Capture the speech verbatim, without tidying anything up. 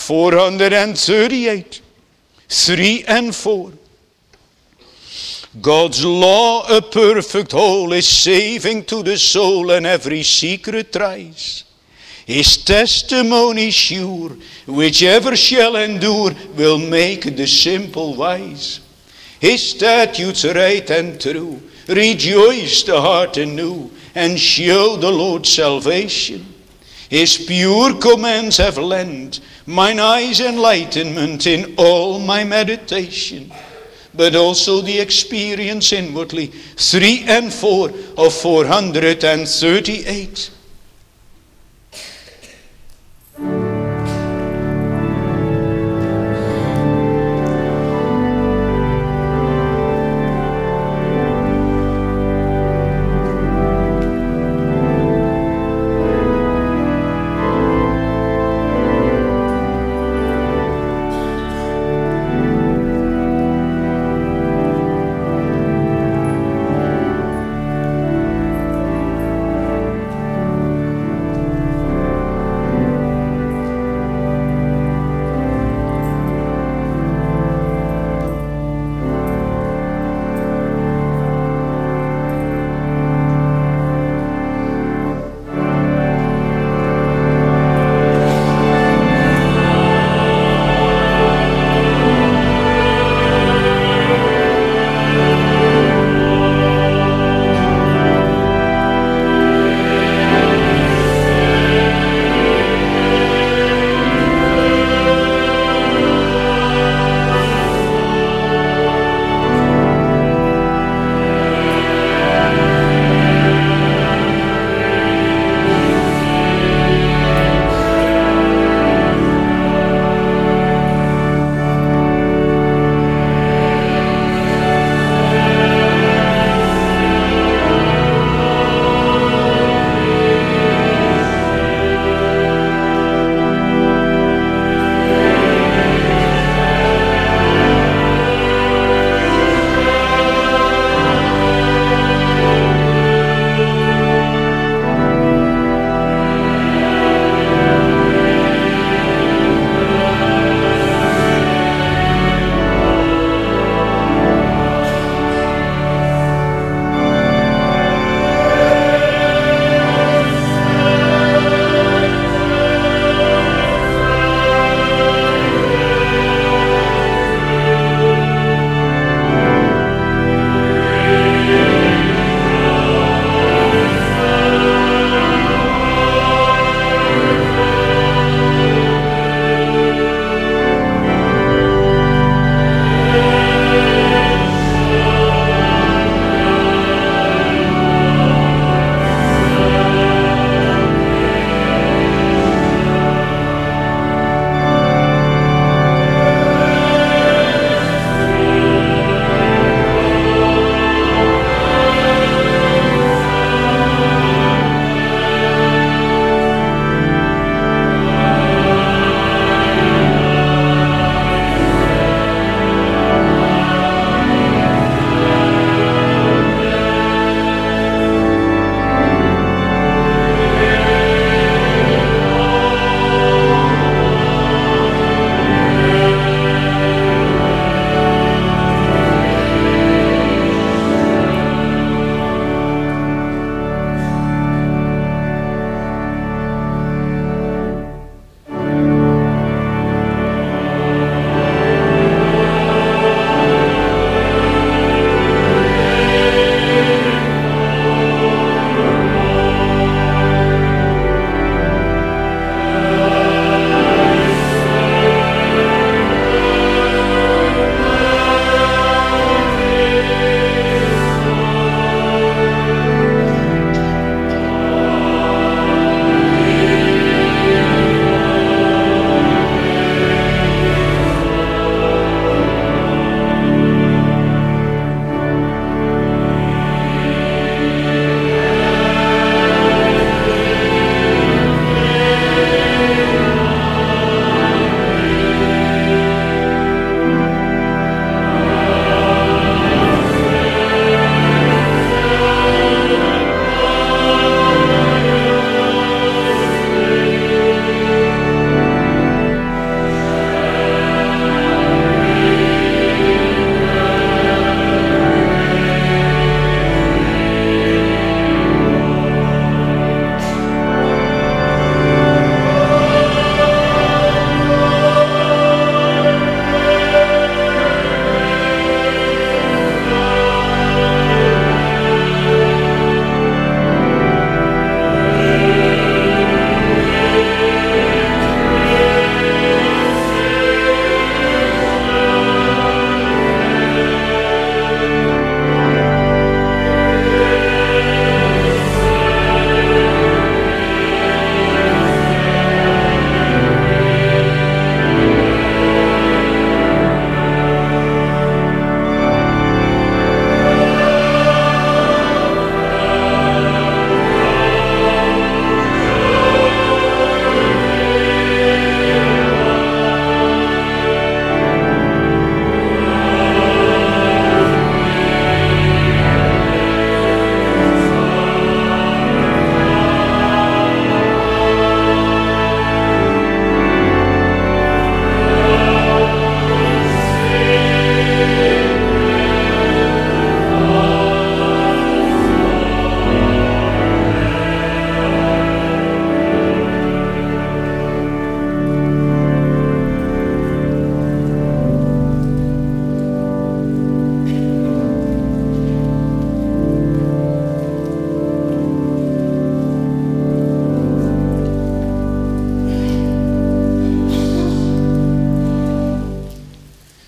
four hundred thirty-eight, three and four. God's law, a perfect whole, is saving to the soul, and every secret tries. His testimony sure, whichever shall endure, will make the simple wise. His statutes right and true, rejoice the heart anew, and show the Lord salvation. His pure commands have lent mine eyes enlightenment in all my meditation, but also the experience inwardly, three and four of four hundred thirty-eight.